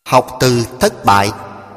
Học từ thất bại.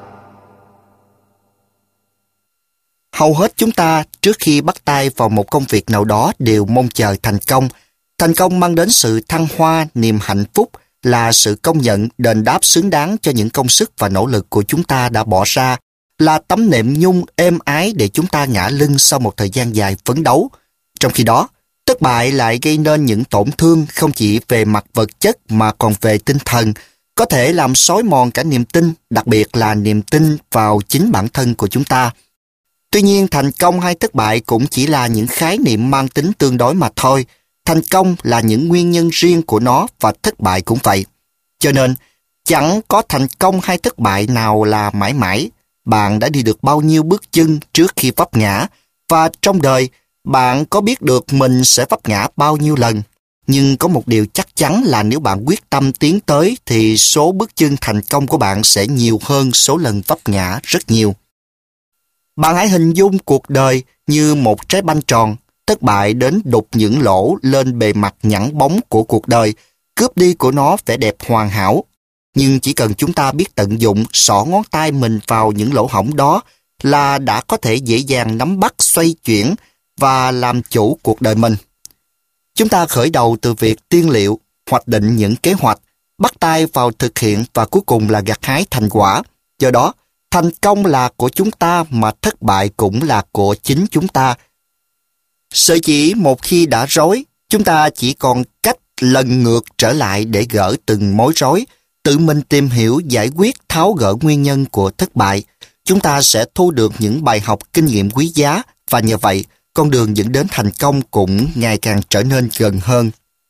Hầu hết chúng ta trước khi bắt tay vào một công việc nào đó đều mong chờ thành công. Thành công mang đến sự thăng hoa, niềm hạnh phúc, là sự công nhận, đền đáp xứng đáng cho những công sức và nỗ lực của chúng ta đã bỏ ra, là tấm nệm nhung êm ái để chúng ta ngả lưng sau một thời gian dài phấn đấu. Trong khi đó, thất bại lại gây nên những tổn thương không chỉ về mặt vật chất mà còn về tinh thần, có thể làm xói mòn cả niềm tin, đặc biệt là niềm tin vào chính bản thân của chúng ta. Tuy nhiên, thành công hay thất bại cũng chỉ là những khái niệm mang tính tương đối mà thôi. Thành công là những nguyên nhân riêng của nó và thất bại cũng vậy. Cho nên, chẳng có thành công hay thất bại nào là mãi mãi. Bạn đã đi được bao nhiêu bước chân trước khi vấp ngã, và trong đời, bạn có biết được mình sẽ vấp ngã bao nhiêu lần. Nhưng có một điều chắc chắn là nếu bạn quyết tâm tiến tới thì số bước chân thành công của bạn sẽ nhiều hơn số lần vấp ngã rất nhiều. Bạn hãy hình dung cuộc đời như một trái banh tròn, thất bại đến đục những lỗ lên bề mặt nhẵn bóng của cuộc đời, cướp đi của nó vẻ đẹp hoàn hảo. Nhưng chỉ cần chúng ta biết tận dụng, xỏ ngón tay mình vào những lỗ hổng đó là đã có thể dễ dàng nắm bắt, xoay chuyển và làm chủ cuộc đời mình. Chúng ta khởi đầu từ việc tiên liệu, hoạch định những kế hoạch, bắt tay vào thực hiện và cuối cùng là gặt hái thành quả. Do đó, thành công là của chúng ta mà thất bại cũng là của chính chúng ta. Sở chỉ một khi đã rối, chúng ta chỉ còn cách lần ngược trở lại để gỡ từng mối rối, tự mình tìm hiểu, giải quyết, tháo gỡ nguyên nhân của thất bại. Chúng ta sẽ thu được những bài học kinh nghiệm quý giá và nhờ vậy, con đường dẫn đến thành công cũng ngày càng trở nên gần hơn.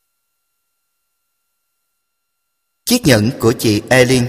Chiếc nhẫn của chị Eileen.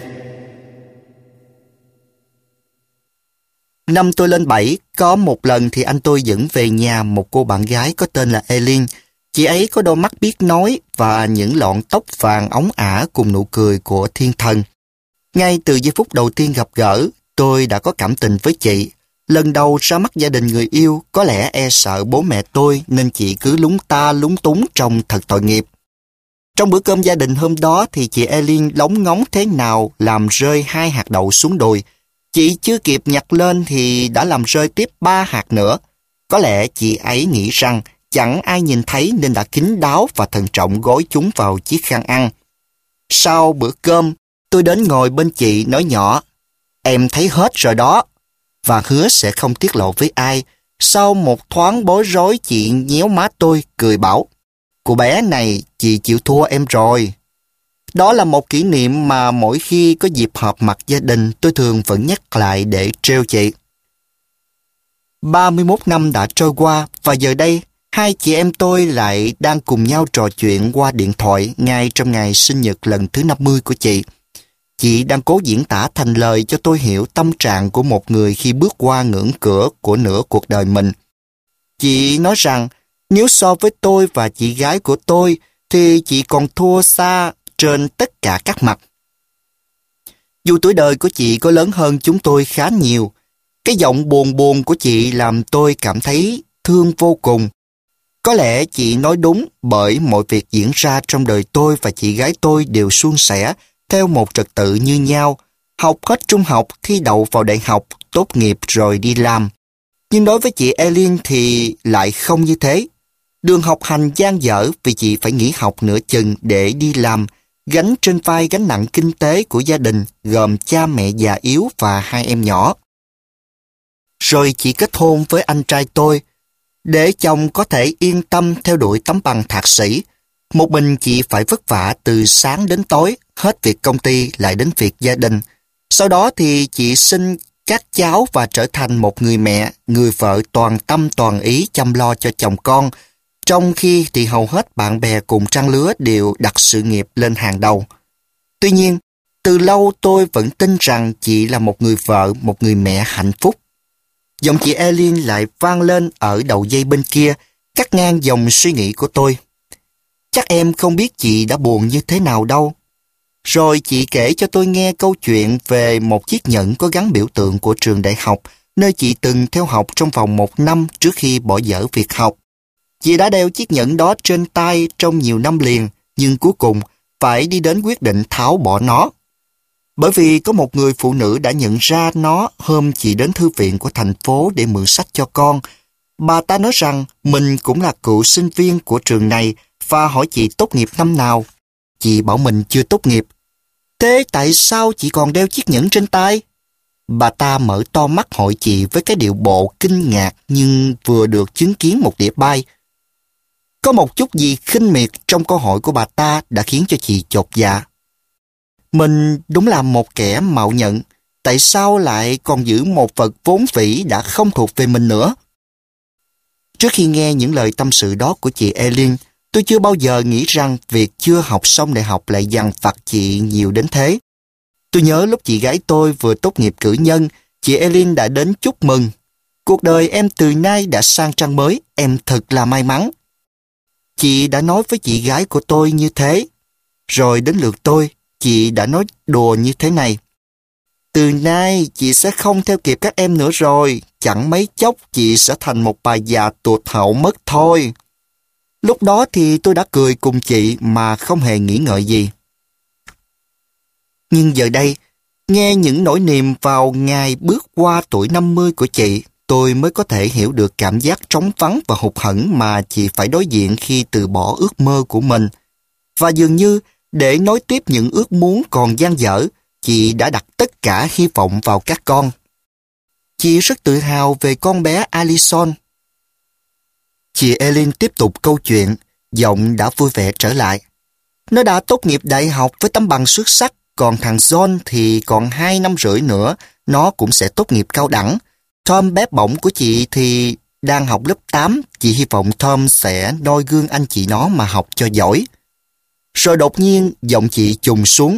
Năm tôi lên 7, có một lần thì anh tôi dẫn về nhà một cô bạn gái có tên là Eileen. Chị ấy có đôi mắt biết nói và những lọn tóc vàng óng ả cùng nụ cười của thiên thần. Ngay từ giây phút đầu tiên gặp gỡ, tôi đã có cảm tình với chị. Lần đầu ra mắt gia đình người yêu, có lẽ e sợ bố mẹ tôi nên chị cứ lúng ta lúng túng trông thật tội nghiệp. Trong bữa cơm gia đình hôm đó thì chị Eileen lóng ngóng thế nào làm rơi 2 hạt đậu xuống đùi. Chị chưa kịp nhặt lên thì đã làm rơi tiếp 3 hạt nữa. Có lẽ chị ấy nghĩ rằng chẳng ai nhìn thấy nên đã kín đáo và thận trọng gói chúng vào chiếc khăn ăn. Sau bữa cơm, tôi đến ngồi bên chị nói nhỏ, "Em thấy hết rồi đó," và hứa sẽ không tiết lộ với ai. Sau một thoáng bối rối, chị nhéo má tôi, cười bảo, "Cô bé này, chị chịu thua em rồi." Đó là một kỷ niệm mà mỗi khi có dịp họp mặt gia đình, tôi thường vẫn nhắc lại để trêu chị. 31 năm đã trôi qua và giờ đây, hai chị em tôi lại đang cùng nhau trò chuyện qua điện thoại ngay trong ngày sinh nhật lần thứ 50 của chị. Chị đang cố diễn tả thành lời cho tôi hiểu tâm trạng của một người khi bước qua ngưỡng cửa của nửa cuộc đời mình. Chị nói rằng, nếu so với tôi và chị gái của tôi, thì chị còn thua xa trên tất cả các mặt. Dù tuổi đời của chị có lớn hơn chúng tôi khá nhiều, cái giọng buồn buồn của chị làm tôi cảm thấy thương vô cùng. Có lẽ chị nói đúng, bởi mọi việc diễn ra trong đời tôi và chị gái tôi đều suôn sẻ, theo một trật tự như nhau, học hết trung học, thi đậu vào đại học, tốt nghiệp rồi đi làm. Nhưng đối với chị Eileen thì lại không như thế. Đường học hành dang dở vì chị phải nghỉ học nửa chừng để đi làm, gánh trên vai gánh nặng kinh tế của gia đình gồm cha mẹ già yếu và 2 em nhỏ. Rồi chị kết hôn với anh trai tôi, để chồng có thể yên tâm theo đuổi tấm bằng thạc sĩ. Một mình chị phải vất vả từ sáng đến tối, hết việc công ty lại đến việc gia đình. Sau đó thì chị sinh các cháu và trở thành một người mẹ, người vợ toàn tâm toàn ý chăm lo cho chồng con, trong khi thì hầu hết bạn bè cùng trang lứa đều đặt sự nghiệp lên hàng đầu. Tuy nhiên, từ lâu tôi vẫn tin rằng chị là một người vợ, một người mẹ hạnh phúc. Giọng chị Eileen lại vang lên ở đầu dây bên kia, cắt ngang dòng suy nghĩ của tôi. "Chắc em không biết chị đã buồn như thế nào đâu." Rồi chị kể cho tôi nghe câu chuyện về một chiếc nhẫn có gắn biểu tượng của trường đại học, nơi chị từng theo học trong vòng 1 năm trước khi bỏ dở việc học. Chị đã đeo chiếc nhẫn đó trên tay trong nhiều năm liền, nhưng cuối cùng phải đi đến quyết định tháo bỏ nó. Bởi vì có một người phụ nữ đã nhận ra nó hôm chị đến thư viện của thành phố để mượn sách cho con. Bà ta nói rằng mình cũng là cựu sinh viên của trường này và hỏi chị tốt nghiệp năm nào. Chị bảo mình chưa tốt nghiệp. Thế tại sao chị còn đeo chiếc nhẫn trên tay? Bà ta mở to mắt hỏi chị với cái điệu bộ kinh ngạc nhưng vừa được chứng kiến một đĩa bay. Có một chút gì khinh miệt trong câu hỏi của bà ta đã khiến cho chị chột dạ. Mình đúng là một kẻ mạo nhận, tại sao lại còn giữ một vật vốn vĩ đã không thuộc về mình nữa? Trước khi nghe những lời tâm sự đó của chị Eileen, tôi chưa bao giờ nghĩ rằng việc chưa học xong đại học lại dằn vặt chị nhiều đến thế. Tôi nhớ lúc chị gái tôi vừa tốt nghiệp cử nhân, chị Eileen đã đến chúc mừng. Cuộc đời em từ nay đã sang trang mới, em thật là may mắn. Chị đã nói với chị gái của tôi như thế. Rồi đến lượt tôi, chị đã nói đùa như thế này. Từ nay chị sẽ không theo kịp các em nữa rồi, chẳng mấy chốc chị sẽ thành một bà già tụt hậu mất thôi. Lúc đó thì tôi đã cười cùng chị mà không hề nghĩ ngợi gì. Nhưng giờ đây, nghe những nỗi niềm vào ngày bước qua tuổi 50 của chị, tôi mới có thể hiểu được cảm giác trống vắng và hụt hẫng mà chị phải đối diện khi từ bỏ ước mơ của mình. Và dường như, để nối tiếp những ước muốn còn dang dở, chị đã đặt tất cả hy vọng vào các con. Chị rất tự hào về con bé Allison. Chị Eileen tiếp tục câu chuyện, giọng đã vui vẻ trở lại. Nó đã tốt nghiệp đại học với tấm bằng xuất sắc, còn thằng John thì còn 2 năm rưỡi nữa, nó cũng sẽ tốt nghiệp cao đẳng. Tom bé bỏng của chị thì đang học lớp 8, chị hy vọng Tom sẽ noi gương anh chị nó mà học cho giỏi. Rồi đột nhiên giọng chị trùng xuống.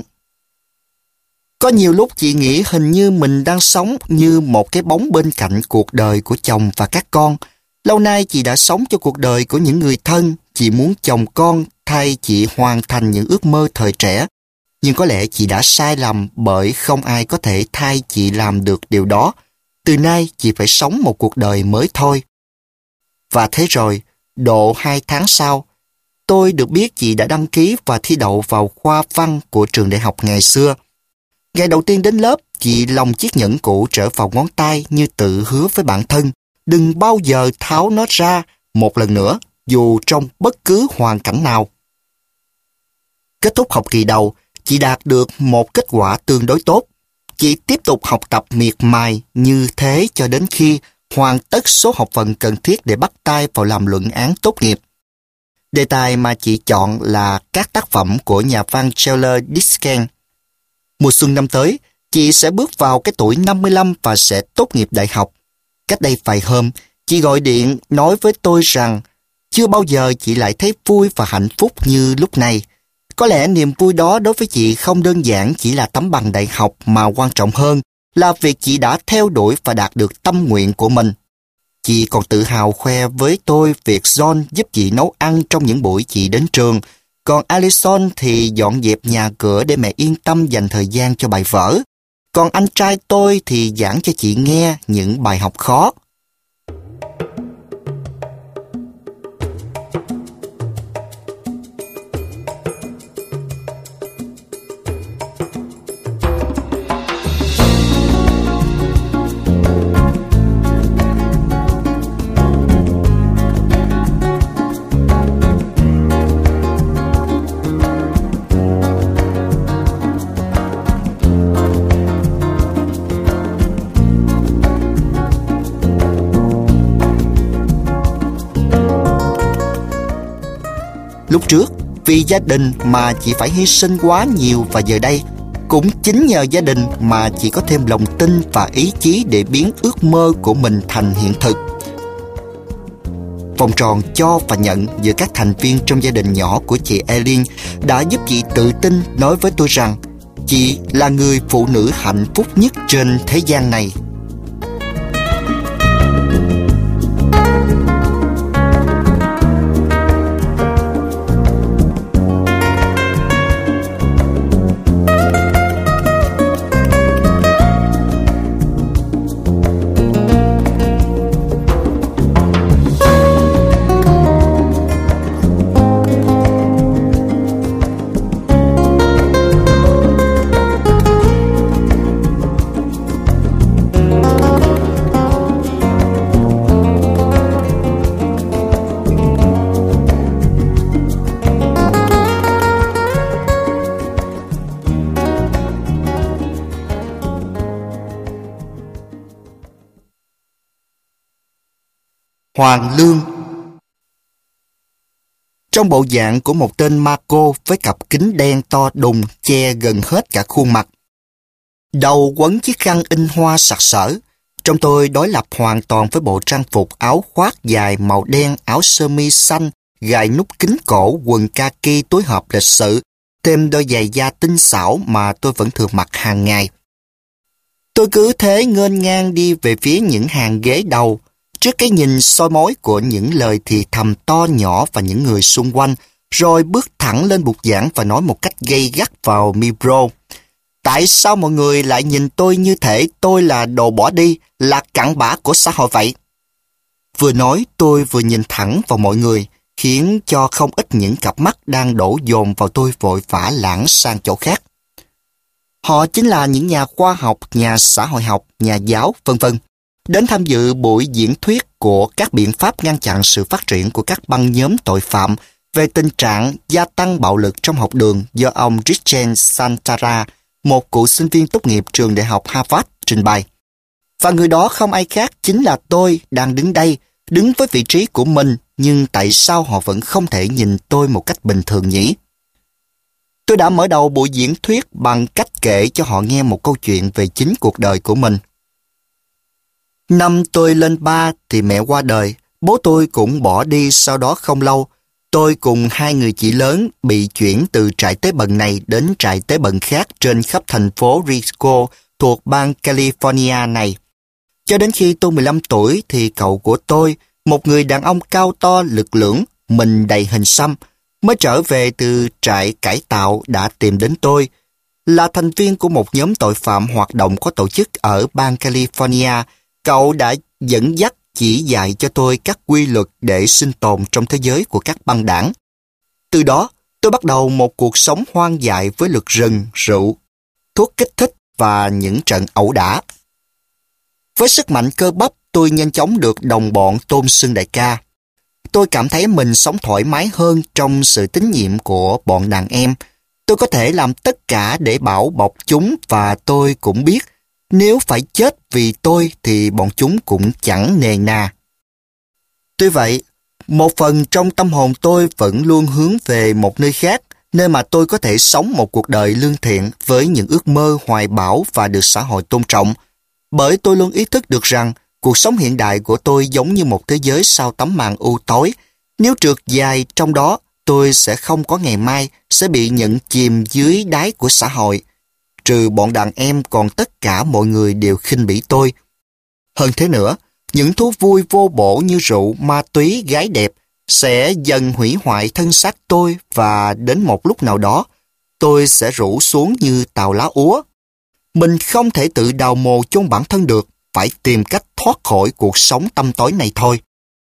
Có nhiều lúc chị nghĩ hình như mình đang sống như một cái bóng bên cạnh cuộc đời của chồng và các con. Lâu nay chị đã sống cho cuộc đời của những người thân, chị muốn chồng con thay chị hoàn thành những ước mơ thời trẻ. Nhưng có lẽ chị đã sai lầm bởi không ai có thể thay chị làm được điều đó. Từ nay chị phải sống một cuộc đời mới thôi. Và thế rồi, độ 2 tháng sau, tôi được biết chị đã đăng ký và thi đậu vào khoa văn của trường đại học ngày xưa. Ngày đầu tiên đến lớp, chị lồng chiếc nhẫn cũ trở vào ngón tay như tự hứa với bản thân, đừng bao giờ tháo nó ra một lần nữa, dù trong bất cứ hoàn cảnh nào. Kết thúc học kỳ đầu, chị đạt được một kết quả tương đối tốt. Chị tiếp tục học tập miệt mài như thế cho đến khi hoàn tất số học phần cần thiết để bắt tay vào làm luận án tốt nghiệp. Đề tài mà chị chọn là các tác phẩm của nhà văn Charles Dickens. Mùa xuân năm tới, chị sẽ bước vào cái tuổi 55 và sẽ tốt nghiệp đại học. Cách đây vài hôm, chị gọi điện nói với tôi rằng chưa bao giờ chị lại thấy vui và hạnh phúc như lúc này. Có lẽ niềm vui đó đối với chị không đơn giản chỉ là tấm bằng đại học mà quan trọng hơn là việc chị đã theo đuổi và đạt được tâm nguyện của mình. Chị còn tự hào khoe với tôi việc John giúp chị nấu ăn trong những buổi chị đến trường, còn Allison thì dọn dẹp nhà cửa để mẹ yên tâm dành thời gian cho bài vở. Còn anh trai tôi thì giảng cho chị nghe những bài học khó. Lúc trước, vì gia đình mà chị phải hy sinh quá nhiều và giờ đây, cũng chính nhờ gia đình mà chị có thêm lòng tin và ý chí để biến ước mơ của mình thành hiện thực. Vòng tròn cho và nhận giữa các thành viên trong gia đình nhỏ của chị Eileen đã giúp chị tự tin nói với tôi rằng chị là người phụ nữ hạnh phúc nhất trên thế gian này. Hoàng lương. Trong bộ dạng của một tên ma cô với cặp kính đen to đùng che gần hết cả khuôn mặt. Đầu quấn chiếc khăn in hoa sặc sỡ. Trông tôi đối lập hoàn toàn với bộ trang phục áo khoác dài màu đen, áo sơ mi xanh, gài nút kính cổ, quần kaki túi hộp lịch sự, thêm đôi giày da tinh xảo mà tôi vẫn thường mặc hàng ngày. Tôi cứ thế nghênh ngang đi về phía những hàng ghế đầu, trước cái nhìn soi mói của những lời thì thầm to nhỏ và những người xung quanh, rồi bước thẳng lên bục giảng và nói một cách gay gắt vào micro. Tại sao mọi người lại nhìn tôi như thể tôi là đồ bỏ đi, là cặn bã của xã hội vậy? Vừa nói tôi vừa nhìn thẳng vào mọi người, khiến cho không ít những cặp mắt đang đổ dồn vào tôi vội vã lãng sang chỗ khác. Họ chính là những nhà khoa học, nhà xã hội học, nhà giáo, vân vân, đến tham dự buổi diễn thuyết của các biện pháp ngăn chặn sự phát triển của các băng nhóm tội phạm về tình trạng gia tăng bạo lực trong học đường do ông Richard Santara, một cựu sinh viên tốt nghiệp trường đại học Harvard, trình bày. Và người đó không ai khác chính là tôi đang đứng đây, đứng với vị trí của mình, nhưng tại sao họ vẫn không thể nhìn tôi một cách bình thường nhỉ? Tôi đã mở đầu buổi diễn thuyết bằng cách kể cho họ nghe một câu chuyện về chính cuộc đời của mình. Năm tôi lên 3 thì mẹ qua đời, bố tôi cũng bỏ đi sau đó không lâu. Tôi cùng hai người chị lớn bị chuyển từ trại tế bần này đến trại tế bần khác trên khắp thành phố Risco thuộc bang California này. Cho đến khi tôi 15 tuổi thì cậu của tôi, một người đàn ông cao to lực lưỡng, mình đầy hình xăm, mới trở về từ trại cải tạo đã tìm đến tôi. Là thành viên của một nhóm tội phạm hoạt động có tổ chức ở bang California, cậu đã dẫn dắt chỉ dạy cho tôi các quy luật để sinh tồn trong thế giới của các băng đảng. Từ đó, tôi bắt đầu một cuộc sống hoang dại với luật rừng, rượu, thuốc kích thích và những trận ẩu đả. Với sức mạnh cơ bắp, tôi nhanh chóng được đồng bọn tôn xưng đại ca. Tôi cảm thấy mình sống thoải mái hơn trong sự tín nhiệm của bọn đàn em. Tôi có thể làm tất cả để bảo bọc chúng và tôi cũng biết nếu phải chết vì tôi thì bọn chúng cũng chẳng nề nà. Tuy vậy, một phần trong tâm hồn tôi vẫn luôn hướng về một nơi khác, nơi mà tôi có thể sống một cuộc đời lương thiện với những ước mơ hoài bão và được xã hội tôn trọng. Bởi tôi luôn ý thức được rằng cuộc sống hiện đại của tôi giống như một thế giới sau tấm màn u tối. Nếu trượt dài trong đó, tôi sẽ không có ngày mai, sẽ bị nhận chìm dưới đáy của xã hội. Trừ bọn đàn em, còn tất cả mọi người đều khinh bỉ tôi. Hơn thế nữa, những thú vui vô bổ như rượu, ma túy, gái đẹp sẽ dần hủy hoại thân xác tôi và đến một lúc nào đó, tôi sẽ rũ xuống như tàu lá úa. Mình không thể tự đào mồ chôn bản thân được, phải tìm cách thoát khỏi cuộc sống tăm tối này thôi.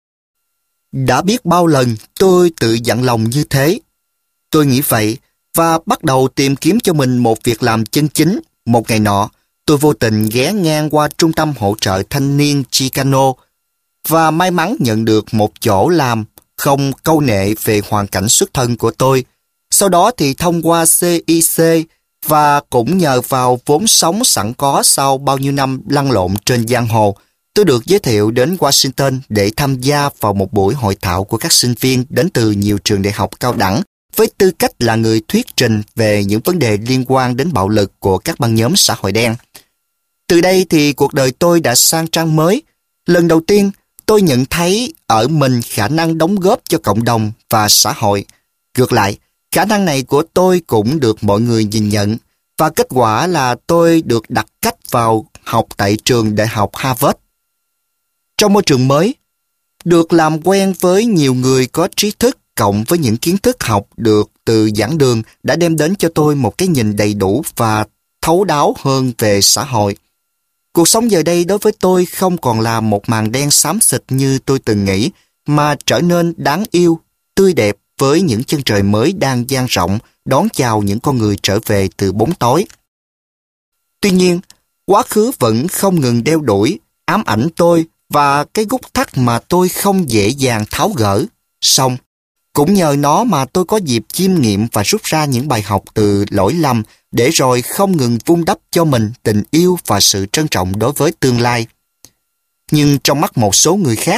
Đã biết bao lần tôi tự dặn lòng như thế. Tôi nghĩ vậy và bắt đầu tìm kiếm cho mình một việc làm chân chính. Một ngày nọ, tôi vô tình ghé ngang qua trung tâm hỗ trợ thanh niên Chicano và may mắn nhận được một chỗ làm không câu nệ về hoàn cảnh xuất thân của tôi. Sau đó thì thông qua CIC và cũng nhờ vào vốn sống sẵn có sau bao nhiêu năm lăn lộn trên giang hồ, tôi được giới thiệu đến Washington để tham gia vào một buổi hội thảo của các sinh viên đến từ nhiều trường đại học cao đẳng với tư cách là người thuyết trình về những vấn đề liên quan đến bạo lực của các băng nhóm xã hội đen. Từ đây thì cuộc đời tôi đã sang trang mới. Lần đầu tiên, tôi nhận thấy ở mình khả năng đóng góp cho cộng đồng và xã hội. Ngược lại, khả năng này của tôi cũng được mọi người nhìn nhận, và kết quả là tôi được đặt cách vào học tại trường đại học Harvard. Trong môi trường mới, được làm quen với nhiều người có trí thức cộng với những kiến thức học được từ giảng đường đã đem đến cho tôi một cái nhìn đầy đủ và thấu đáo hơn về xã hội. Cuộc sống giờ đây đối với tôi không còn là một màn đen xám xịt như tôi từng nghĩ, mà trở nên đáng yêu, tươi đẹp với những chân trời mới đang dang rộng đón chào những con người trở về từ bóng tối. Tuy nhiên, quá khứ vẫn không ngừng đeo đuổi, ám ảnh tôi và cái gút thắt mà tôi không dễ dàng tháo gỡ. Song, cũng nhờ nó mà tôi có dịp chiêm nghiệm và rút ra những bài học từ lỗi lầm để rồi không ngừng vun đắp cho mình tình yêu và sự trân trọng đối với tương lai. Nhưng trong mắt một số người khác,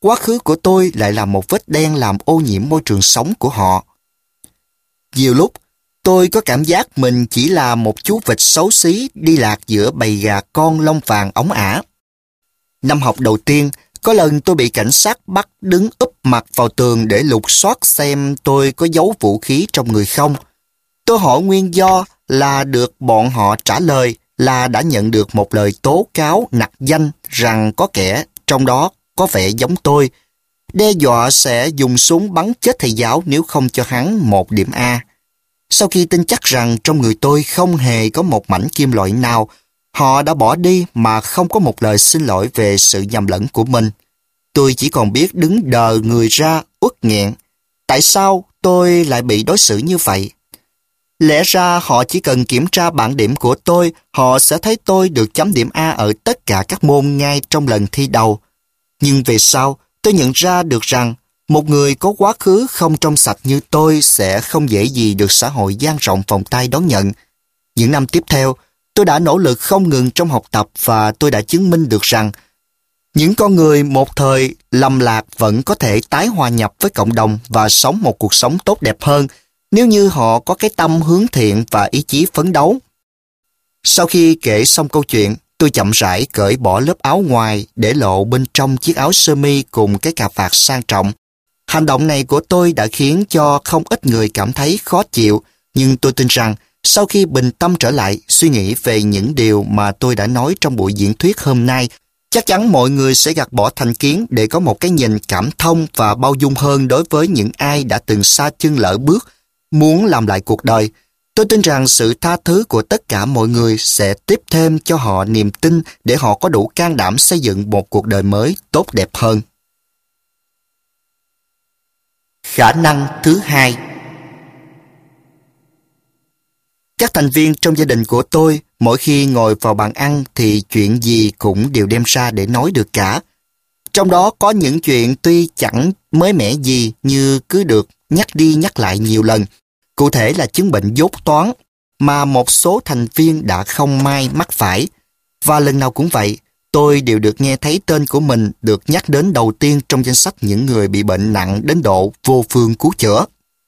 quá khứ của tôi lại là một vết đen làm ô nhiễm môi trường sống của họ. Nhiều lúc, tôi có cảm giác mình chỉ là một chú vịt xấu xí đi lạc giữa bầy gà con lông vàng óng ả. Năm học đầu tiên, có lần tôi bị cảnh sát bắt đứng úp mặt vào tường để lục soát xem tôi có giấu vũ khí trong người không. Tôi hỏi nguyên do là được bọn họ trả lời là đã nhận được một lời tố cáo nặc danh rằng có kẻ trong đó có vẻ giống tôi, đe dọa sẽ dùng súng bắn chết thầy giáo nếu không cho hắn 1 điểm A. Sau khi tin chắc rằng trong người tôi không hề có một mảnh kim loại nào, họ đã bỏ đi mà không có một lời xin lỗi về sự nhầm lẫn của mình. Tôi chỉ còn biết đứng đờ người ra uất nghẹn. Tại sao tôi lại bị đối xử như vậy? Lẽ ra họ chỉ cần kiểm tra bảng điểm của tôi, họ sẽ thấy tôi được chấm điểm A ở tất cả các môn ngay trong lần thi đầu. Nhưng về sau, tôi nhận ra được rằng một người có quá khứ không trong sạch như tôi sẽ không dễ gì được xã hội dang rộng vòng tay đón nhận. Những năm tiếp theo, tôi đã nỗ lực không ngừng trong học tập và tôi đã chứng minh được rằng những con người một thời lầm lạc vẫn có thể tái hòa nhập với cộng đồng và sống một cuộc sống tốt đẹp hơn nếu như họ có cái tâm hướng thiện và ý chí phấn đấu. Sau khi kể xong câu chuyện, tôi chậm rãi cởi bỏ lớp áo ngoài để lộ bên trong chiếc áo sơ mi cùng cái cà vạt sang trọng. Hành động này của tôi đã khiến cho không ít người cảm thấy khó chịu, nhưng tôi tin rằng sau khi bình tâm trở lại, suy nghĩ về những điều mà tôi đã nói trong buổi diễn thuyết hôm nay, chắc chắn mọi người sẽ gạt bỏ thành kiến để có một cái nhìn cảm thông và bao dung hơn đối với những ai đã từng sa chân lỡ bước, muốn làm lại cuộc đời. Tôi tin rằng sự tha thứ của tất cả mọi người sẽ tiếp thêm cho họ niềm tin để họ có đủ can đảm xây dựng một cuộc đời mới tốt đẹp hơn. Khả năng thứ hai. Các thành viên trong gia đình của tôi, mỗi khi ngồi vào bàn ăn thì chuyện gì cũng đều đem ra để nói được cả. Trong đó có những chuyện tuy chẳng mới mẻ gì như cứ được nhắc đi nhắc lại nhiều lần. Cụ thể là chứng bệnh dốt toán mà một số thành viên đã không may mắc phải. Và lần nào cũng vậy, tôi đều được nghe thấy tên của mình được nhắc đến đầu tiên trong danh sách những người bị bệnh nặng đến độ vô phương cứu chữa.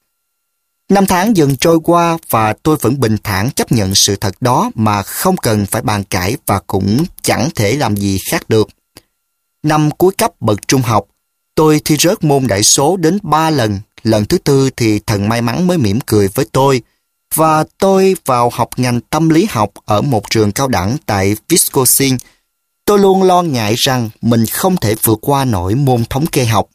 Năm tháng dần trôi qua và tôi vẫn bình thản chấp nhận sự thật đó mà không cần phải bàn cãi và cũng chẳng thể làm gì khác được. Năm cuối cấp bậc trung học, tôi thi rớt môn đại số đến 3 lần. Lần thứ 4 thì thần may mắn mới mỉm cười với tôi. Và tôi vào học ngành tâm lý học ở một trường cao đẳng tại Wisconsin. Tôi luôn lo ngại rằng mình không thể vượt qua nổi môn thống kê học.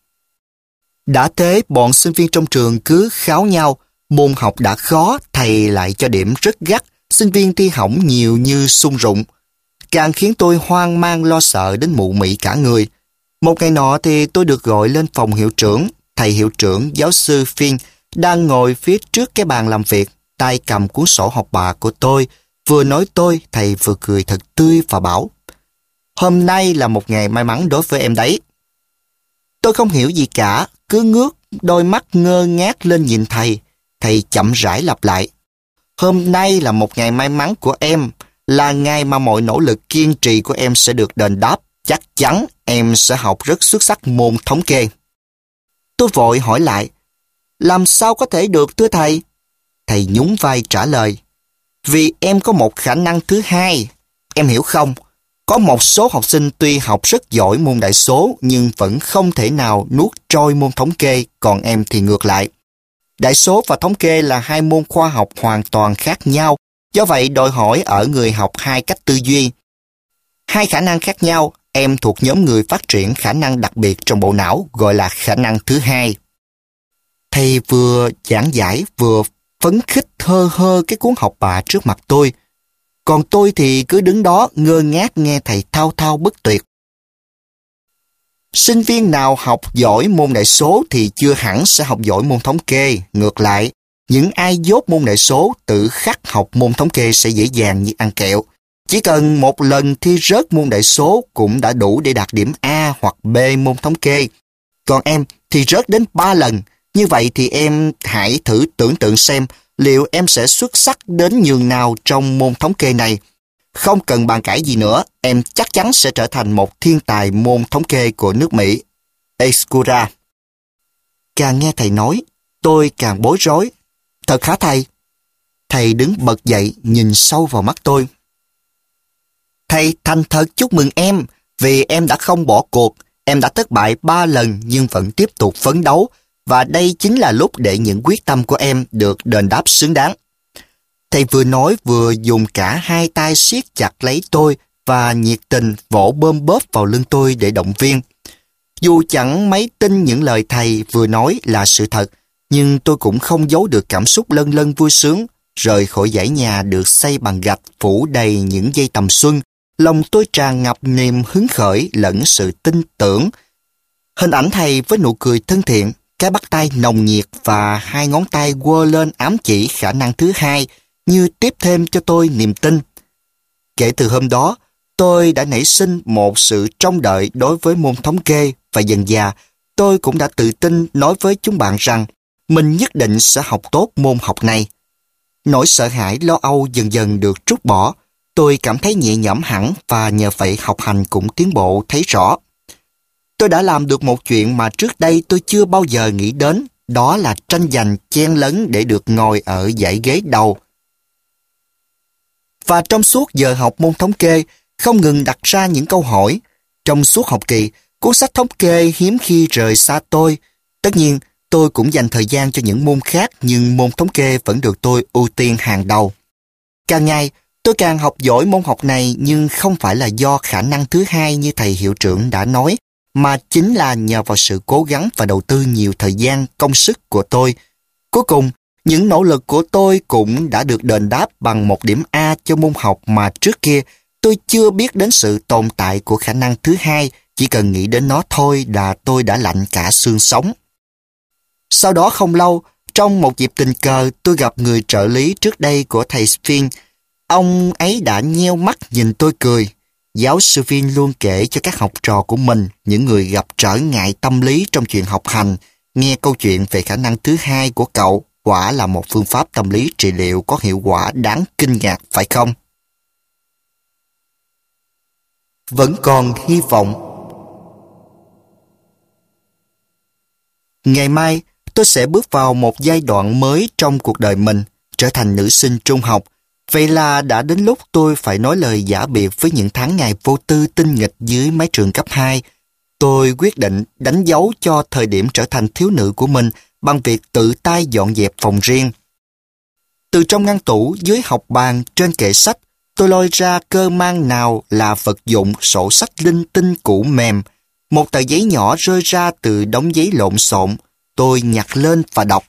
Đã thế, bọn sinh viên trong trường cứ kháo nhau. Môn học đã khó, thầy lại cho điểm rất gắt, sinh viên thi hỏng nhiều như sung rụng. Càng khiến tôi hoang mang lo sợ đến mụ mị cả người. Một ngày nọ thì tôi được gọi lên phòng hiệu trưởng. Thầy hiệu trưởng, giáo sư Finn, đang ngồi phía trước cái bàn làm việc, tay cầm cuốn sổ học bạ của tôi. Vừa nói tôi, thầy vừa cười thật tươi và bảo: "Hôm nay là một ngày may mắn đối với em đấy." Tôi không hiểu gì cả, cứ ngước đôi mắt ngơ ngác lên nhìn thầy. Thầy chậm rãi lặp lại: "Hôm nay là một ngày may mắn của em, là ngày mà mọi nỗ lực kiên trì của em sẽ được đền đáp. Chắc chắn em sẽ học rất xuất sắc môn thống kê." Tôi vội hỏi lại: "Làm sao có thể được thưa thầy?" Thầy nhún vai trả lời: "Vì em có một khả năng thứ hai. Em hiểu không? Có một số học sinh tuy học rất giỏi môn đại số nhưng vẫn không thể nào nuốt trôi môn thống kê, còn em thì ngược lại. Đại số và thống kê là hai môn khoa học hoàn toàn khác nhau, do vậy đòi hỏi ở người học hai cách tư duy. Hai khả năng khác nhau, em thuộc nhóm người phát triển khả năng đặc biệt trong bộ não, gọi là khả năng thứ hai." Thầy vừa giảng giải vừa phấn khích hơ hơ cái cuốn học bạ trước mặt tôi. Còn tôi thì cứ đứng đó ngơ ngác nghe thầy thao thao bất tuyệt. Sinh viên nào học giỏi môn đại số thì chưa hẳn sẽ học giỏi môn thống kê. Ngược lại, những ai dốt môn đại số tự khắc học môn thống kê sẽ dễ dàng như ăn kẹo. Chỉ cần một lần thi rớt môn đại số cũng đã đủ để đạt điểm A hoặc B môn thống kê. Còn em thì rớt đến 3 lần. Như vậy thì em hãy thử tưởng tượng xem liệu em sẽ xuất sắc đến nhường nào trong môn thống kê này. Không cần bàn cãi gì nữa, em chắc chắn sẽ trở thành một thiên tài môn thống kê của nước Mỹ. Escura. Càng nghe thầy nói, tôi càng bối rối. Thật hả thầy? Thầy đứng bật dậy nhìn sâu vào mắt tôi. Thầy thành thật chúc mừng em, vì em đã không bỏ cuộc. Em đã thất bại 3 lần nhưng vẫn tiếp tục phấn đấu, và đây chính là lúc để những quyết tâm của em được đền đáp xứng đáng. Thầy vừa nói vừa dùng cả hai tay siết chặt lấy tôi và nhiệt tình vỗ bơm bóp vào lưng tôi để động viên. Dù chẳng mấy tin những lời thầy vừa nói là sự thật, nhưng tôi cũng không giấu được cảm xúc lân lân vui sướng. Rời khỏi dãy nhà được xây bằng gạch phủ đầy những dây tầm xuân, lòng tôi tràn ngập niềm hứng khởi lẫn sự tin tưởng. Hình ảnh thầy với nụ cười thân thiện, cái bắt tay nồng nhiệt và hai ngón tay quơ lên ám chỉ khả năng thứ hai như tiếp thêm cho tôi niềm tin. Kể từ hôm đó, tôi đã nảy sinh một sự trông đợi đối với môn thống kê, và dần dà tôi cũng đã tự tin nói với chúng bạn rằng mình nhất định sẽ học tốt môn học này. Nỗi sợ hãi lo âu dần dần được trút bỏ, tôi cảm thấy nhẹ nhõm hẳn và nhờ vậy học hành cũng tiến bộ thấy rõ. Tôi đã làm được một chuyện mà trước đây tôi chưa bao giờ nghĩ đến, đó là tranh giành chen lấn để được ngồi ở dãy ghế đầu. Và trong suốt giờ học môn thống kê, không ngừng đặt ra những câu hỏi. Trong suốt học kỳ, cuốn sách thống kê hiếm khi rời xa tôi. Tất nhiên, tôi cũng dành thời gian cho những môn khác, nhưng môn thống kê vẫn được tôi ưu tiên hàng đầu. Càng ngày, tôi càng học giỏi môn học này, nhưng không phải là do khả năng thứ hai như thầy hiệu trưởng đã nói, mà chính là nhờ vào sự cố gắng và đầu tư nhiều thời gian, công sức của tôi. Cuối cùng, những nỗ lực của tôi cũng đã được đền đáp bằng một điểm A cho môn học mà trước kia tôi chưa biết đến sự tồn tại của khả năng thứ hai, chỉ cần nghĩ đến nó thôi là tôi đã lạnh cả xương sống. Sau đó không lâu, trong một dịp tình cờ, tôi gặp người trợ lý trước đây của thầy Finn. Ông ấy đã nheo mắt nhìn tôi cười. Giáo sư Finn luôn kể cho các học trò của mình, những người gặp trở ngại tâm lý trong chuyện học hành, nghe câu chuyện về khả năng thứ hai của cậu quả là một phương pháp tâm lý trị liệu có hiệu quả đáng kinh ngạc, phải không? Vẫn còn hy vọng. Ngày mai, tôi sẽ bước vào một giai đoạn mới trong cuộc đời mình, trở thành nữ sinh trung học. Vậy là đã đến lúc tôi phải nói lời giã biệt với những tháng ngày vô tư tinh nghịch dưới mái trường cấp 2. Tôi quyết định đánh dấu cho thời điểm trở thành thiếu nữ của mình bằng việc tự tay dọn dẹp phòng riêng. Từ trong ngăn tủ, dưới học bàn, trên kệ sách, tôi lôi ra cơ mang nào là vật dụng sổ sách linh tinh cũ mềm. Một tờ giấy nhỏ rơi ra từ đống giấy lộn xộn. Tôi nhặt lên và đọc.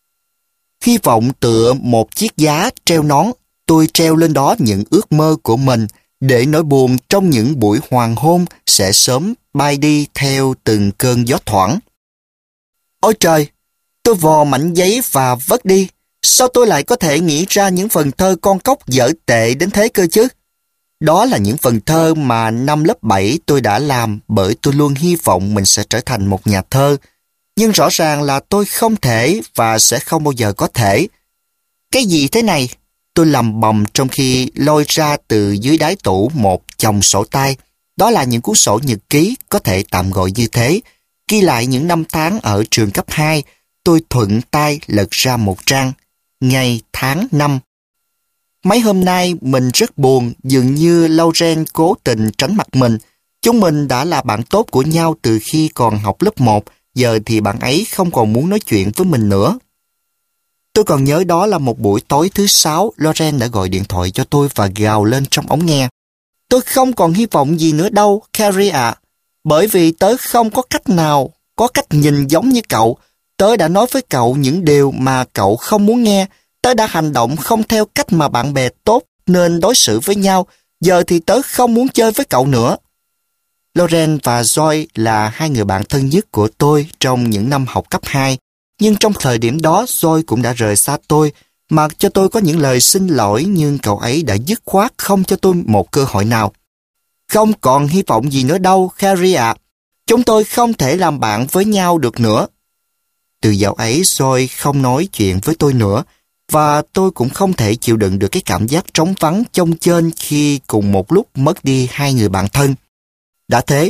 Hy vọng tựa một chiếc giá treo nón, tôi treo lên đó những ước mơ của mình, để nỗi buồn trong những buổi hoàng hôn sẽ sớm bay đi theo từng cơn gió thoảng. Ôi trời! Tôi vò mảnh giấy và vất đi. Sao tôi lại có thể nghĩ ra những phần thơ con cóc dở tệ đến thế cơ chứ? Đó là những phần thơ mà năm lớp 7 tôi đã làm, bởi tôi luôn hy vọng mình sẽ trở thành một nhà thơ. Nhưng rõ ràng là tôi không thể và sẽ không bao giờ có thể. Cái gì thế này? Tôi lầm bầm trong khi lôi ra từ dưới đáy tủ một chồng sổ tay. Đó là những cuốn sổ nhật ký, có thể tạm gọi như thế. Ghi lại những năm tháng ở trường cấp 2, tôi thuận tay lật ra một trang. Ngày, tháng, năm. Mấy hôm nay mình rất buồn, dường như Lauren cố tình tránh mặt mình. Chúng mình đã là bạn tốt của nhau từ khi còn học lớp 1, giờ thì bạn ấy không còn muốn nói chuyện với mình nữa. Tôi còn nhớ đó là một buổi tối thứ 6, Lauren đã gọi điện thoại cho tôi và gào lên trong ống nghe. Tôi không còn hy vọng gì nữa đâu, Carrie ạ. Bởi vì tớ không có cách nào, có cách nhìn giống như cậu. Tớ đã nói với cậu những điều mà cậu không muốn nghe. Tớ đã hành động không theo cách mà bạn bè tốt nên đối xử với nhau. Giờ thì tớ không muốn chơi với cậu nữa. Lauren và Joy là hai người bạn thân nhất của tôi trong những năm học cấp 2. Nhưng trong thời điểm đó, Joy cũng đã rời xa tôi, mặc cho tôi có những lời xin lỗi, nhưng cậu ấy đã dứt khoát không cho tôi một cơ hội nào. Không còn hy vọng gì nữa đâu, Carrie ạ. Chúng tôi không thể làm bạn với nhau được nữa. Từ dạo ấy, Joy không nói chuyện với tôi nữa, và tôi cũng không thể chịu đựng được cái cảm giác trống vắng chông chênh khi cùng một lúc mất đi hai người bạn thân. Đã thế,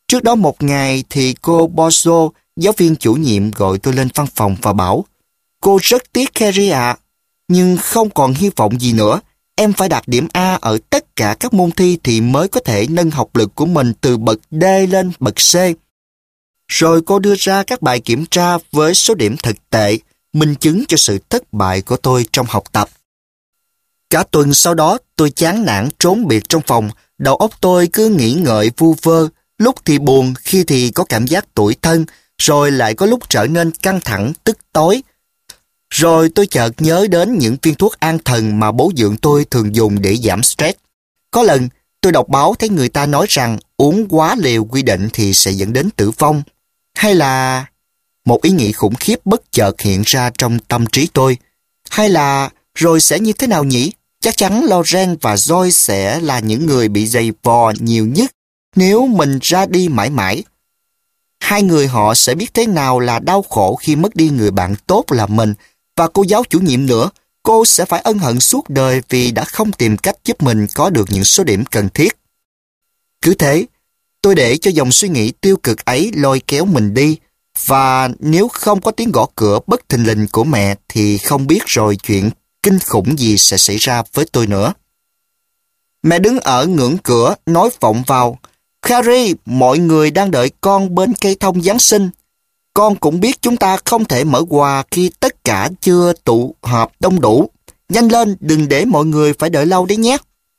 Trước đó một ngày thì cô Bozo, giáo viên chủ nhiệm, gọi tôi lên văn phòng và bảo: cô rất tiếc Carrie ạ, nhưng không còn hy vọng gì nữa. Em phải đạt điểm A ở tất cả các môn thi thì mới có thể nâng học lực của mình từ bậc D lên bậc C. Rồi cô đưa ra các bài kiểm tra với số điểm thực tệ, minh chứng cho sự thất bại của tôi trong học tập. Cả tuần sau đó tôi chán nản trốn biệt trong phòng, đầu óc tôi cứ nghĩ ngợi vu vơ, lúc thì buồn, khi thì có cảm giác tủi thân, rồi lại có lúc trở nên căng thẳng, tức tối. Rồi tôi chợt nhớ đến những viên thuốc an thần mà bố dượng tôi thường dùng để giảm stress. Có lần, tôi đọc báo thấy người ta nói rằng uống quá liều quy định thì sẽ dẫn đến tử vong. Hay là... Một ý nghĩ khủng khiếp bất chợt hiện ra trong tâm trí tôi. Hay là... Rồi sẽ như thế nào nhỉ? Chắc chắn Loren và Joy sẽ là những người bị giày vò nhiều nhất nếu mình ra đi mãi mãi. Hai người họ sẽ biết thế nào là đau khổ khi mất đi người bạn tốt là mình. Và cô giáo chủ nhiệm nữa, cô sẽ phải ân hận suốt đời vì đã không tìm cách giúp mình có được những số điểm cần thiết. Cứ thế, tôi để cho dòng suy nghĩ tiêu cực ấy lôi kéo mình đi, và nếu không có tiếng gõ cửa bất thình lình của mẹ thì không biết rồi chuyện kinh khủng gì sẽ xảy ra với tôi nữa. Mẹ đứng ở ngưỡng cửa nói vọng vào: Carrie, mọi người đang đợi con bên cây thông Giáng sinh. Con cũng biết chúng ta không thể mở quà khi tất cả chưa tụ họp đông đủ. Nhanh lên, đừng để mọi người phải đợi lâu đấy nhé.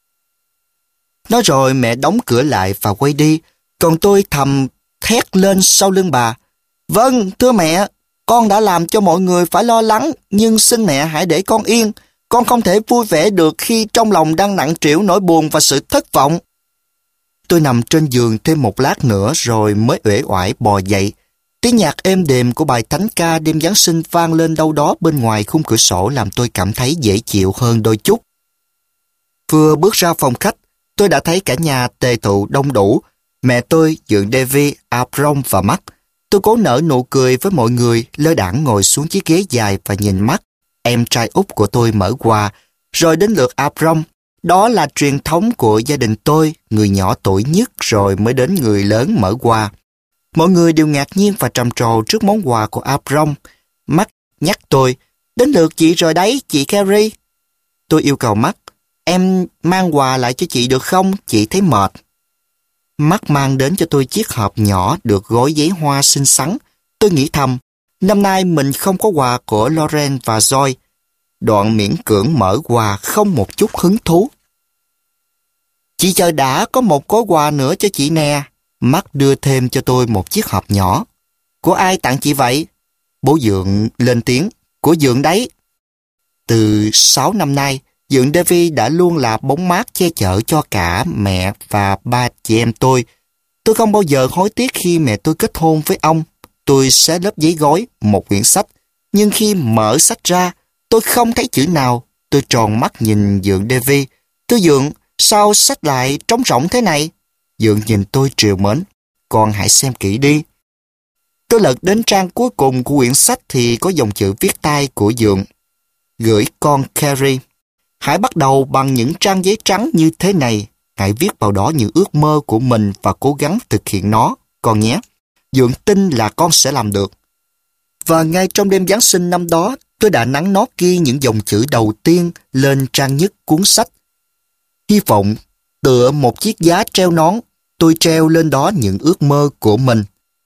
Nói rồi mẹ đóng cửa lại và quay đi, còn tôi thầm thét lên sau lưng bà: Vâng, thưa mẹ, con đã làm cho mọi người phải lo lắng, nhưng xin mẹ hãy để con yên. Con không thể vui vẻ được khi trong lòng đang nặng trĩu nỗi buồn và sự thất vọng. Tôi nằm trên giường thêm một lát nữa rồi mới uể oải bò dậy. Tiếng nhạc êm đềm của bài thánh ca đêm Giáng sinh vang lên đâu đó bên ngoài khung cửa sổ làm tôi cảm thấy dễ chịu hơn đôi chút. Vừa bước ra phòng khách, tôi đã thấy cả nhà tề tụ đông đủ. Mẹ tôi, dượng Davy, Abram và Mark. Tôi cố nở nụ cười với mọi người, lơ đãng ngồi xuống chiếc ghế dài và nhìn Mark, em trai út của tôi, mở quà. Rồi đến lượt Abram. Đó là truyền thống của gia đình tôi, người nhỏ tuổi nhất rồi mới đến người lớn mở quà. Mọi người đều ngạc nhiên và trầm trồ trước món quà của Abram. Mark nhắc tôi: Đến lượt chị rồi đấy, chị Carrie. Tôi yêu cầu Mark: Em mang quà lại cho chị được không? Chị thấy mệt. Mark mang đến cho tôi chiếc hộp nhỏ được gói giấy hoa xinh xắn. Tôi nghĩ thầm, năm nay mình không có quà của Loren và Joy. Đoạn miễn cưỡng mở quà không một chút hứng thú. Chị chờ đã, có một gói quà nữa cho chị nè. Mark đưa thêm cho tôi một chiếc hộp nhỏ. Của ai tặng chị vậy? Bố dượng lên tiếng: Của dượng đấy. Từ 6 năm nay, dượng Davy đã luôn là bóng mát che chở cho cả mẹ và ba chị em tôi. Tôi không bao giờ hối tiếc khi mẹ tôi kết hôn với ông. Tôi xé lớp giấy gói, một quyển sách. Nhưng khi mở sách ra, tôi không thấy chữ nào. Tôi tròn mắt nhìn dượng Davy. Thưa dượng, sao sách lại trống rỗng thế này? Dượng nhìn tôi trìu mến: Con hãy xem kỹ đi. Tôi lật đến trang cuối cùng của quyển sách thì có dòng chữ viết tay của dượng: Gửi con Carrie. Hãy bắt đầu bằng những trang giấy trắng như thế này. Hãy viết vào đó những ước mơ của mình và cố gắng thực hiện nó, con nhé. Dượng tin là con sẽ làm được. Và ngay trong đêm Giáng sinh năm đó, tôi đã nắn nót ghi những dòng chữ đầu tiên lên trang nhất cuốn sách. Hy vọng, tựa một chiếc giá treo nón, tôi treo lên đó những ước mơ của mình.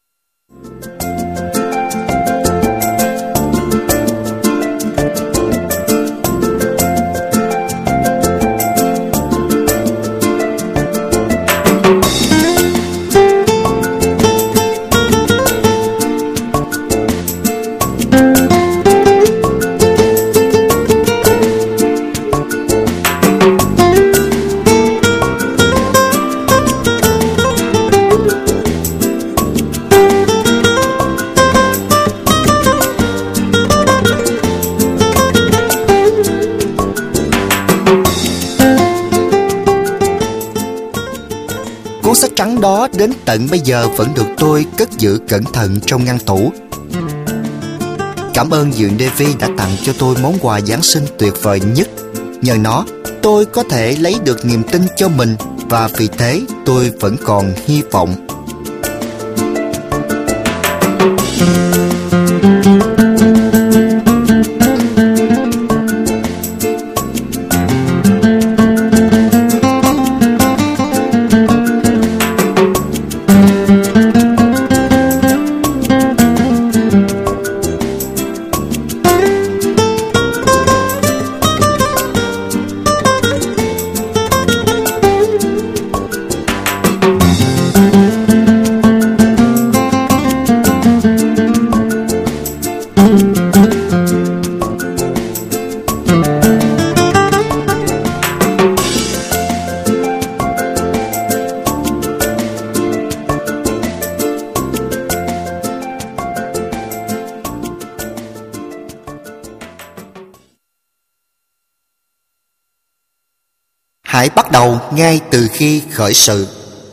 Cuốn sách trắng đó đến tận bây giờ vẫn được tôi cất giữ cẩn thận trong ngăn tủ. Cảm ơn dượng Davy đã tặng cho tôi món quà Giáng sinh tuyệt vời nhất. Nhờ nó, tôi có thể lấy được niềm tin cho mình và vì thế tôi vẫn còn hy vọng. Hãy bắt đầu ngay từ khi khởi sự.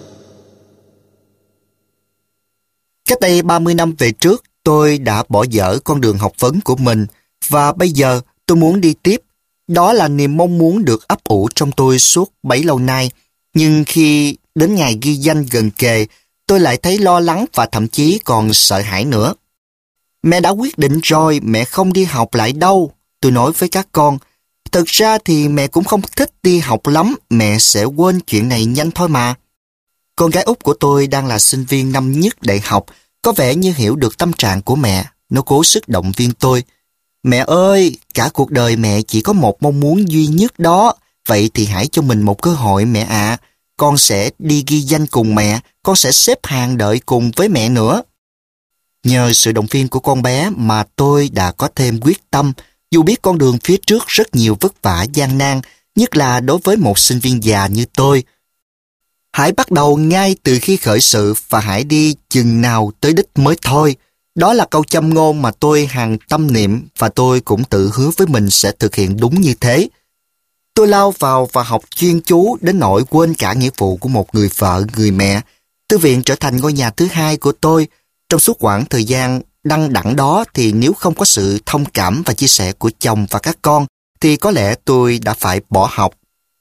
Cách đây 30 năm về trước, tôi đã bỏ dở con đường học vấn của mình và bây giờ tôi muốn đi tiếp. Đó là niềm mong muốn được ấp ủ trong tôi suốt bấy lâu nay. Nhưng khi đến ngày ghi danh gần kề, tôi lại thấy lo lắng và thậm chí còn sợ hãi nữa. Mẹ đã quyết định rồi, mẹ không đi học lại đâu. Tôi nói với các con, thực ra thì mẹ cũng không thích đi học lắm, mẹ sẽ quên chuyện này nhanh thôi mà. Con gái út của tôi đang là sinh viên năm nhất đại học, có vẻ như hiểu được tâm trạng của mẹ. Nó cố sức động viên tôi. Mẹ ơi, cả cuộc đời mẹ chỉ có một mong muốn duy nhất đó. Vậy thì hãy cho mình một cơ hội mẹ ạ. Con sẽ đi ghi danh cùng mẹ, con sẽ xếp hàng đợi cùng với mẹ nữa. Nhờ sự động viên của con bé mà tôi đã có thêm quyết tâm, dù biết con đường phía trước rất nhiều vất vả gian nan, nhất là đối với một sinh viên già như tôi. Hãy bắt đầu ngay từ khi khởi sự và hãy đi chừng nào tới đích mới thôi. Đó là câu châm ngôn mà tôi hằng tâm niệm và tôi cũng tự hứa với mình sẽ thực hiện đúng như thế. Tôi lao vào và học chuyên chú đến nỗi quên cả nghĩa vụ của một người vợ, người mẹ. Thư viện trở thành ngôi nhà thứ hai của tôi. Trong suốt quãng thời gian đăng đẳng đó thì nếu không có sự thông cảm và chia sẻ của chồng và các con thì có lẽ tôi đã phải bỏ học.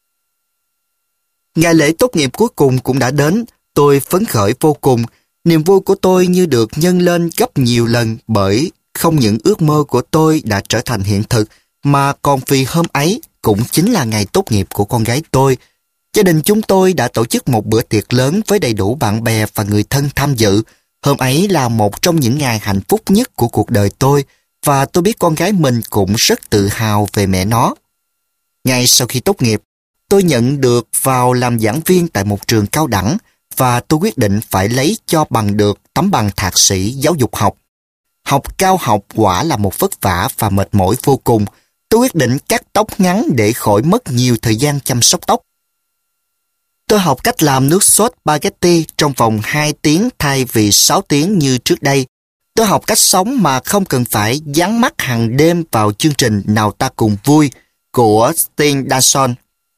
Ngày lễ tốt nghiệp cuối cùng cũng đã đến. Tôi phấn khởi vô cùng. Niềm vui của tôi như được nhân lên gấp nhiều lần bởi không những ước mơ của tôi đã trở thành hiện thực mà còn vì hôm ấy cũng chính là ngày tốt nghiệp của con gái tôi. Gia đình chúng tôi đã tổ chức một bữa tiệc lớn với đầy đủ bạn bè và người thân tham dự. Hôm ấy là một trong những ngày hạnh phúc nhất của cuộc đời tôi và tôi biết con gái mình cũng rất tự hào về mẹ nó. Ngay sau khi tốt nghiệp, tôi nhận được vào làm giảng viên tại một trường cao đẳng và tôi quyết định phải lấy cho bằng được tấm bằng thạc sĩ giáo dục học. Học cao học quả là một vất vả và mệt mỏi vô cùng. Tôi quyết định cắt tóc ngắn để khỏi mất nhiều thời gian chăm sóc tóc. Tôi học cách làm nước sốt spaghetti trong vòng 2 tiếng thay vì 6 tiếng như trước đây. Tôi học cách sống mà không cần phải dán mắt hàng đêm vào chương trình Nào Ta Cùng Vui của Steen Danson.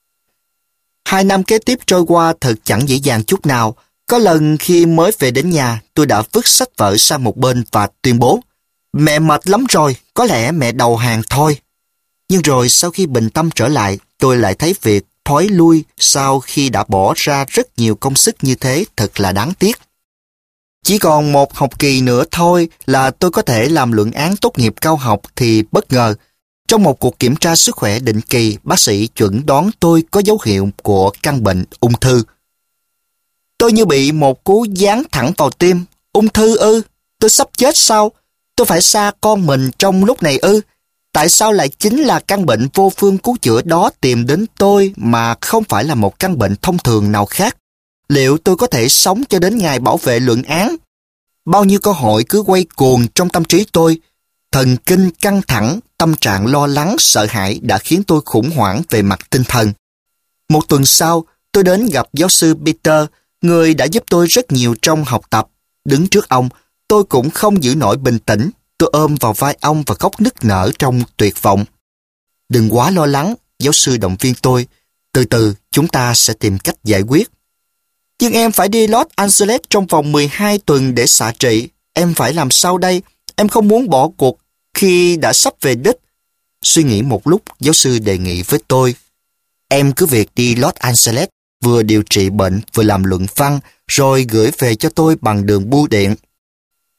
2 năm kế tiếp trôi qua thật chẳng dễ dàng chút nào. Có lần khi mới về đến nhà, tôi đã vứt sách vở sang một bên và tuyên bố, mẹ mệt lắm rồi, có lẽ mẹ đầu hàng thôi. Nhưng rồi sau khi bình tâm trở lại, tôi lại thấy việc thói lui sau khi đã bỏ ra rất nhiều công sức như thế thật là đáng tiếc. Chỉ còn một học kỳ nữa thôi là tôi có thể làm luận án tốt nghiệp cao học thì bất ngờ, trong một cuộc kiểm tra sức khỏe định kỳ, bác sĩ chuẩn đoán tôi có dấu hiệu của căn bệnh ung thư. Tôi như bị một cú giáng thẳng vào tim. Ung thư ư? Tôi sắp chết sao? Tôi phải xa con mình trong lúc này ư? Tại sao lại chính là căn bệnh vô phương cứu chữa đó tìm đến tôi mà không phải là một căn bệnh thông thường nào khác? Liệu tôi có thể sống cho đến ngày bảo vệ luận án? Bao nhiêu câu hỏi cứ quay cuồng trong tâm trí tôi. Thần kinh căng thẳng, tâm trạng lo lắng, sợ hãi đã khiến tôi khủng hoảng về mặt tinh thần. Một tuần sau, tôi đến gặp giáo sư Peter, người đã giúp tôi rất nhiều trong học tập. Đứng trước ông, tôi cũng không giữ nổi bình tĩnh. Tôi ôm vào vai ông và khóc nức nở trong tuyệt vọng. Đừng quá lo lắng, giáo sư động viên tôi. Từ từ, chúng ta sẽ tìm cách giải quyết. Nhưng em phải đi Los Angeles trong vòng 12 tuần để xạ trị. Em phải làm sao đây? Em không muốn bỏ cuộc khi đã sắp về đích. Suy nghĩ một lúc, giáo sư đề nghị với tôi. Em cứ việc đi Los Angeles, vừa điều trị bệnh, vừa làm luận văn, rồi gửi về cho tôi bằng đường bưu điện.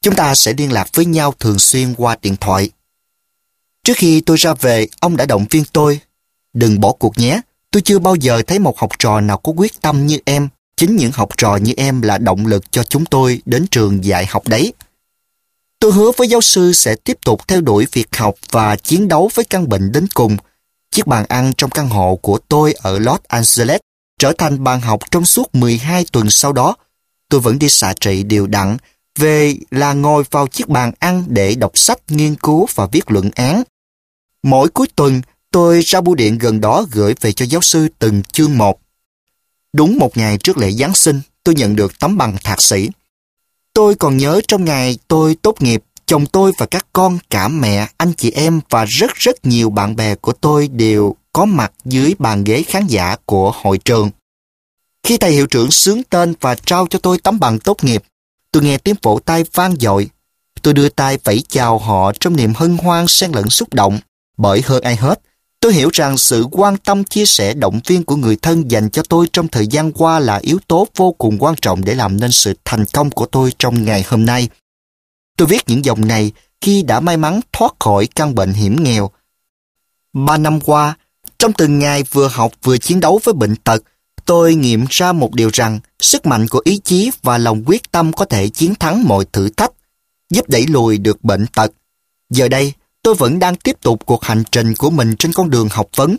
Chúng ta sẽ liên lạc với nhau thường xuyên qua điện thoại. Trước khi tôi ra về, ông đã động viên tôi. Đừng bỏ cuộc nhé, tôi chưa bao giờ thấy một học trò nào có quyết tâm như em. Chính những học trò như em là động lực cho chúng tôi đến trường dạy học đấy. Tôi hứa với giáo sư sẽ tiếp tục theo đuổi việc học và chiến đấu với căn bệnh đến cùng. Chiếc bàn ăn trong căn hộ của tôi ở Los Angeles trở thành bàn học trong suốt 12 tuần sau đó. Tôi vẫn đi xạ trị đều đặn, về là ngồi vào chiếc bàn ăn để đọc sách, nghiên cứu và viết luận án. Mỗi cuối tuần, tôi ra bưu điện gần đó gửi về cho giáo sư từng chương một. Đúng một ngày trước lễ Giáng sinh, tôi nhận được tấm bằng thạc sĩ. Tôi còn nhớ trong ngày tôi tốt nghiệp, chồng tôi và các con, cả mẹ, anh chị em và rất nhiều bạn bè của tôi đều có mặt dưới bàn ghế khán giả của hội trường. Khi thầy hiệu trưởng xướng tên và trao cho tôi tấm bằng tốt nghiệp, tôi nghe tiếng vỗ tay vang dội. Tôi đưa tay vẫy chào họ trong niềm hân hoan xen lẫn xúc động. Bởi hơn ai hết, tôi hiểu rằng sự quan tâm, chia sẻ, động viên của người thân dành cho tôi trong thời gian qua là yếu tố vô cùng quan trọng để làm nên sự thành công của tôi trong ngày hôm nay. Tôi viết những dòng này khi đã may mắn thoát khỏi căn bệnh hiểm nghèo. 3 năm qua, trong từng ngày vừa học vừa chiến đấu với bệnh tật, tôi nghiệm ra một điều rằng sức mạnh của ý chí và lòng quyết tâm có thể chiến thắng mọi thử thách, giúp đẩy lùi được bệnh tật. Giờ đây, tôi vẫn đang tiếp tục cuộc hành trình của mình trên con đường học vấn.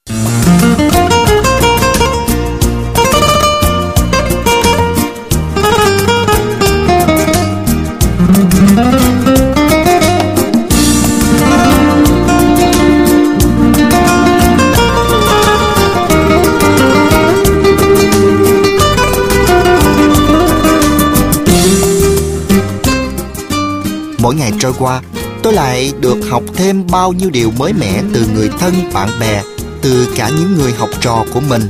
Mỗi ngày trôi qua, tôi lại được học thêm bao nhiêu điều mới mẻ từ người thân, bạn bè, từ cả những người học trò của mình.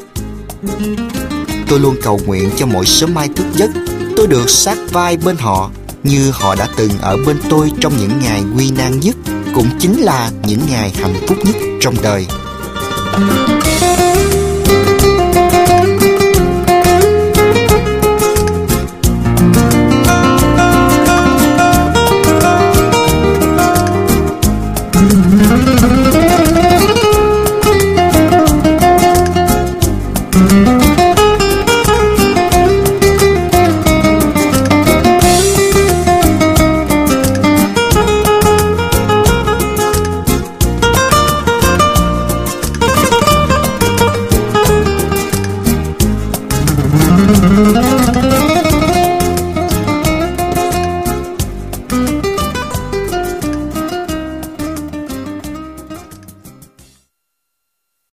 Tôi luôn cầu nguyện cho mỗi sớm mai thức giấc, tôi được sát vai bên họ, như họ đã từng ở bên tôi trong những ngày nguy nan nhất, cũng chính là những ngày hạnh phúc nhất trong đời.